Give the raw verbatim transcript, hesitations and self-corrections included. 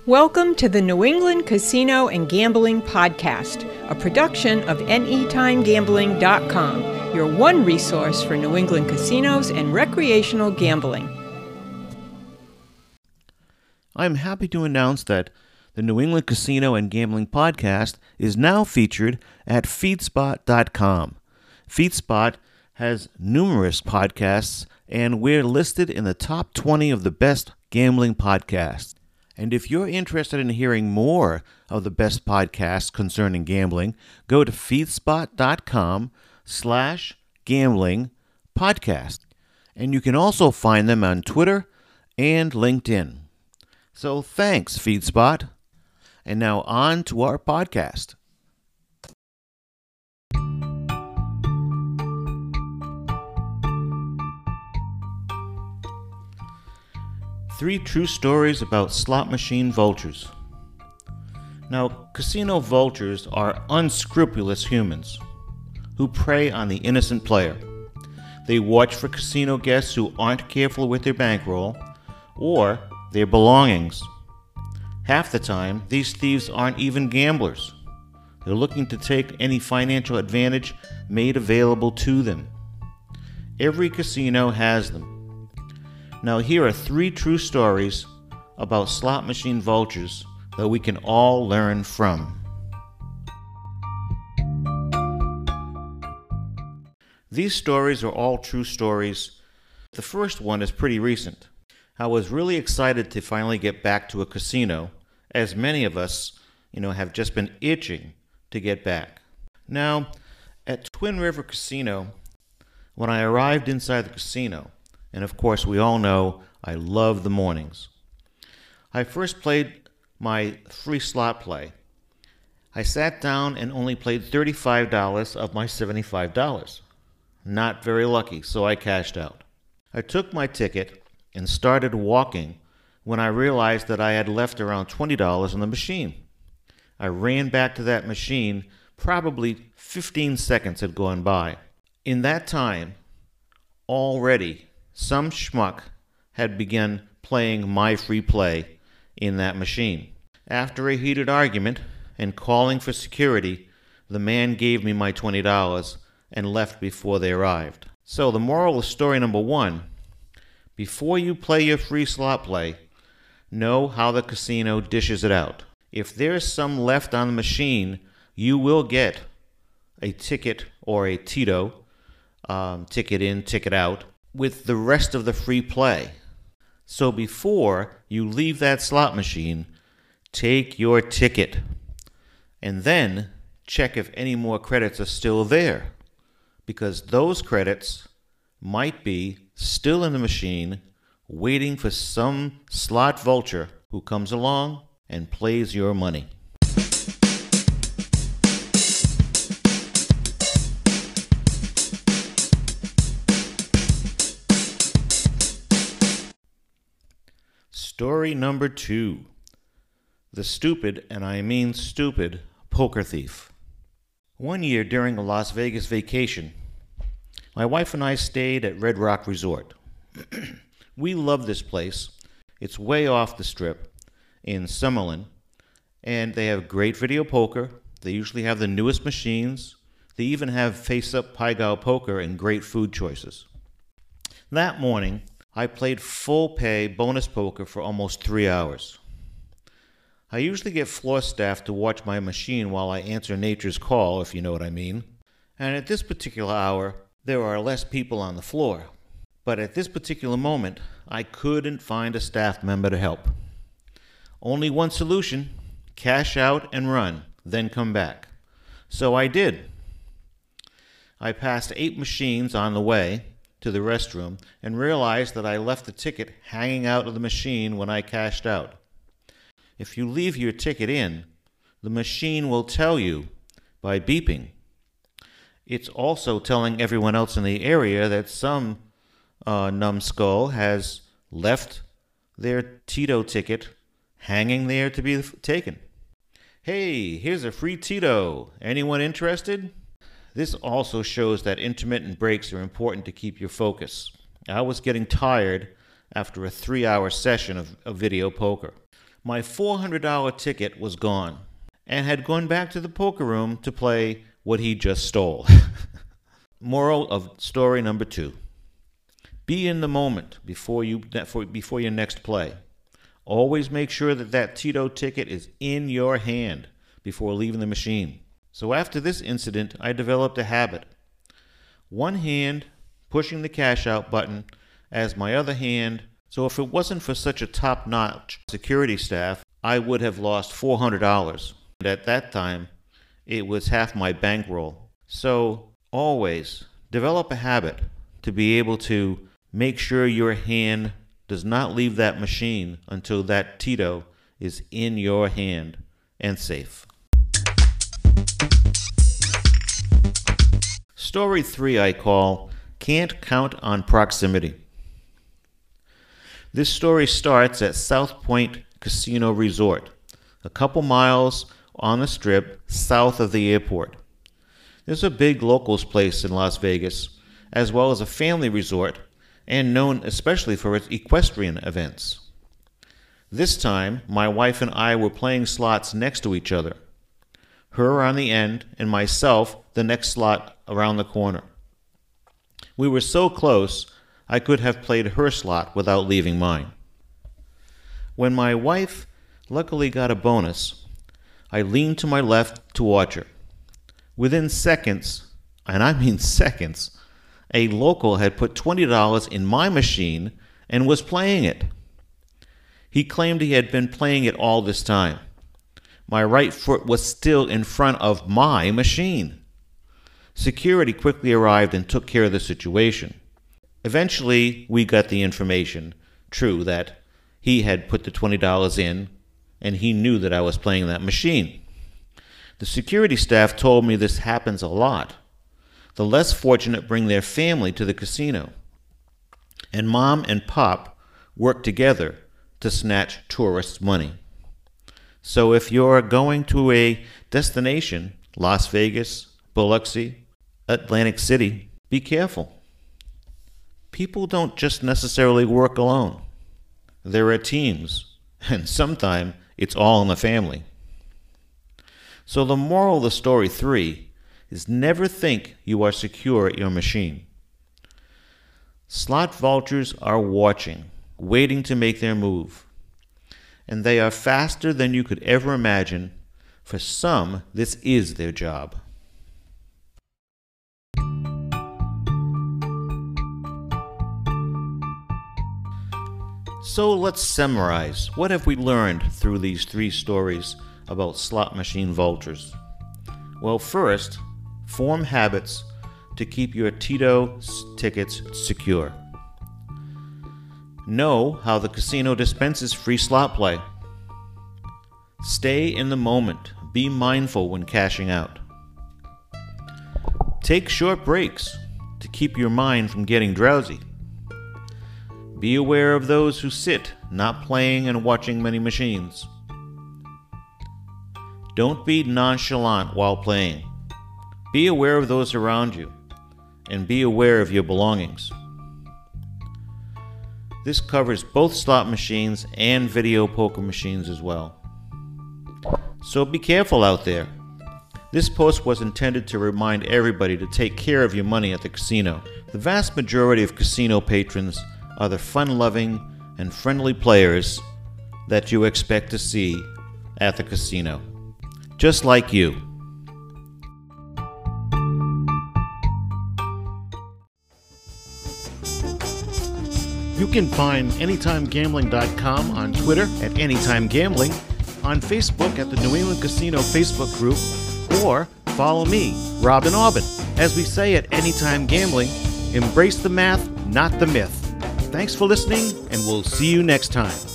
Welcome to the New England Casino and Gambling Podcast, a production of anytime gambling dot com, your one resource for New England casinos and recreational gambling. I'm happy to announce that the New England Casino and Gambling Podcast is now featured at feedspot dot com. FeedSpot has numerous podcasts, and we're listed in the top twenty of the best gambling podcasts. And if you're interested in hearing more of the best podcasts concerning gambling, go to feedspot dot com slash gambling podcast. And you can also find them on Twitter and LinkedIn. So thanks, FeedSpot. And now on to our podcast. Three true stories about slot machine vultures. Now, casino vultures are unscrupulous humans who prey on the innocent player. They watch for casino guests who aren't careful with their bankroll or their belongings. Half the time, these thieves aren't even gamblers. They're looking to take any financial advantage made available to them. Every casino has them. Now here are three true stories about slot machine vultures that we can all learn from. These stories are all true stories. The first one is pretty recent. I was really excited to finally get back to a casino, as many of us, you know, have just been itching to get back. Now, at Twin River Casino, when I arrived inside the casino, and of course, we all know I love the mornings. I first played my free slot play. I sat down and only played thirty-five dollars of my seventy-five dollars. Not very lucky, so I cashed out. I took my ticket and started walking when I realized that I had left around twenty dollars on the machine. I ran back to that machine. Probably fifteen seconds had gone by. In that time, already, some schmuck had begun playing my free play in that machine. After a heated argument and calling for security, the man gave me my twenty dollars and left before they arrived. So the moral of story number one, before you play your free slot play, know how the casino dishes it out. If there's some left on the machine, you will get a ticket or a Tito, um, ticket in, ticket out, with the rest of the free play. So before you leave that slot machine, take your ticket and then check if any more credits are still there, because those credits might be still in the machine waiting for some slot vulture who comes along and plays your money. Story number two. The stupid, and I mean stupid, poker thief. One year during a Las Vegas vacation, my wife and I stayed at Red Rock Resort. We love this place. It's way off the strip in Summerlin, and they have great video poker. They usually have the newest machines. They even have face-up Pai Gow poker and great food choices. That morning, I played full-pay bonus poker for almost three hours. I usually get floor staff to watch my machine while I answer nature's call, if you know what I mean. And at this particular hour, there are less people on the floor. But at this particular moment, I couldn't find a staff member to help. Only one solution: cash out and run, then come back. So I did. I passed eight machines on the way to the restroom and realized that I left the ticket hanging out of the machine when I cashed out. If you leave your ticket in, the machine will tell you by beeping. It's also telling everyone else in the area that some uh, numbskull has left their Tito ticket hanging there to be taken. Hey, here's a free Tito. Anyone interested? This also shows that intermittent breaks are important to keep your focus. I was getting tired after a three-hour session of, of video poker. My four hundred dollars ticket was gone and had gone back to the poker room to play what he just stole. Moral of story number two. Be in the moment before you before your next play. Always make sure that that Tito ticket is in your hand before leaving the machine. So after this incident, I developed a habit. One hand pushing the cash out button as my other hand. So if it wasn't for such a top-notch security staff, I would have lost four hundred dollars. And at that time, it was half my bankroll. So always develop a habit to be able to make sure your hand does not leave that machine until that Tito is in your hand and safe. Story three I call, Can't Count on Proximity. This story starts at South Point Casino Resort, a couple miles on the strip south of the airport. There's a big locals place in Las Vegas, as well as a family resort, and known especially for its equestrian events. This time, my wife and I were playing slots next to each other, her on the end and myself the next slot around the corner. We were so close, I could have played her slot without leaving mine. When my wife luckily got a bonus, I leaned to my left to watch her. Within seconds, and I mean seconds, a local had put twenty dollars in my machine and was playing it. He claimed he had been playing it all this time. My right foot was still in front of my machine. Security quickly arrived and took care of the situation. Eventually, we got the information, true, that he had put the twenty dollars in and he knew that I was playing that machine. The security staff told me this happens a lot. The less fortunate bring their family to the casino, and mom and pop work together to snatch tourists' money. So if you're going to a destination, Las Vegas, Biloxi, Atlantic City, be careful. People don't just necessarily work alone. There are teams, and sometimes it's all in the family. So the moral of the story three is never think you are secure at your machine. Slot vultures are watching, waiting to make their move. And they are faster than you could ever imagine. For some, this is their job. So let's summarize. What have we learned through these three stories about slot machine vultures? Well, first, form habits to keep your Tito tickets secure. Know how the casino dispenses free slot play. Stay in the moment. Be mindful when cashing out. Take short breaks to keep your mind from getting drowsy. Be aware of those who sit, not playing and watching many machines. Don't be nonchalant while playing. Be aware of those around you, and be aware of your belongings. This covers both slot machines and video poker machines as well. So be careful out there. This post was intended to remind everybody to take care of your money at the casino. The vast majority of casino patrons are the fun-loving and friendly players that you expect to see at the casino. Just like you. You can find anytime gambling dot com on Twitter at Anytime Gambling, on Facebook at the New England Casino Facebook group, or follow me, Robin Aubin. As we say at Anytime Gambling, embrace the math, not the myth. Thanks for listening, and we'll see you next time.